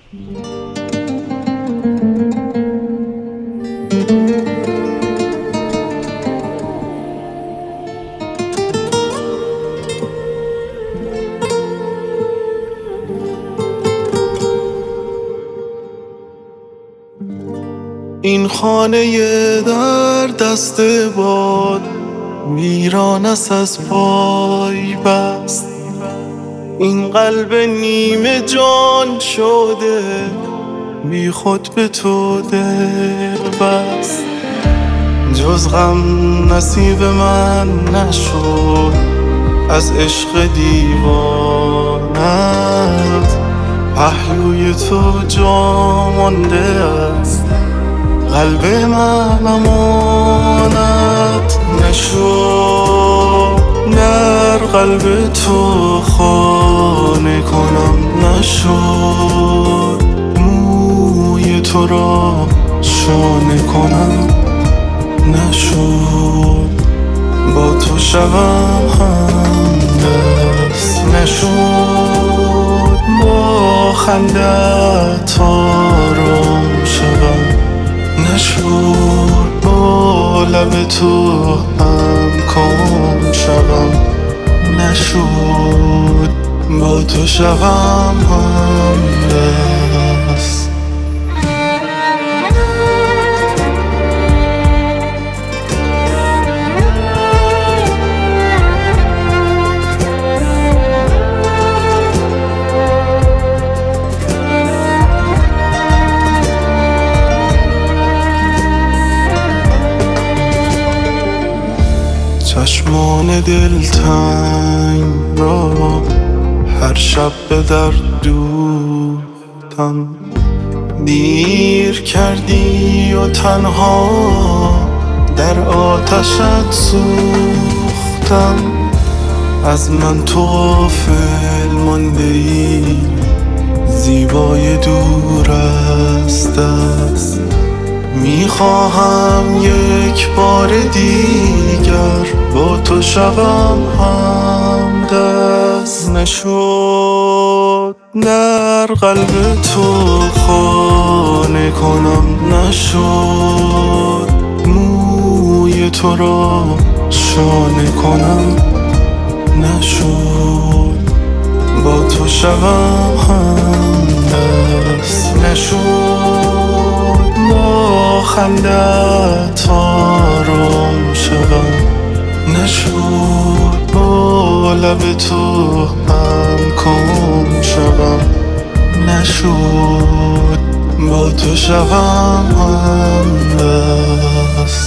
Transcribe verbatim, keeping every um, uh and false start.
این خانه در دست باد ویران است از پای بست، این قلب نیمه جان شده بی خود به تو دل بست. جز غم نصیب من نشد از عشق دیوانت، پهلوی تو جا مانده است قلب من امانت نشد. در قلب تو خانه کنم نشد، موی تو را شانه کنم نشد، با تو شوم همدست نشد، با خندت آرام شوم نشد، با لب تو هم کام شوم نشد، با تو شوم همدست. چشمان دلتنگ را هر شب به در دوختم، دیر کردی و تنها در آتشت سوختم. از من تو غافل مانده ای، زیبای دور از دست، میخواهم یک بار دیگر با تو شوم همدست نشد. در قلب تو خانه کنم نشد، موی تو را شانه کنم نشد، با تو شوم همدست نشد، با خندت آرام شوم نشد، با لب تو هم کام شوم نشد، با تو شوم همدست.